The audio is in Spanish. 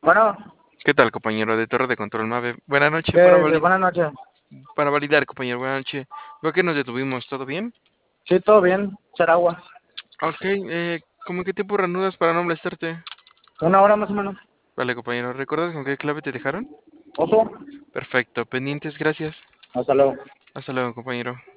Bueno, ¿Qué tal, compañero de Torre de Control Mave? Buenas noches para, buenas noches. para validar, compañero. Buenas noches. Veo que nos detuvimos. ¿Todo bien? Sí, todo bien, Charagua. Ok, ¿cómo en qué tiempo reanudas para no molestarte? Una hora más o menos. Vale, compañero. ¿Recuerdas con qué clave te dejaron? Oso, Perfecto. Pendientes, gracias. hasta luego. Hasta luego, compañero.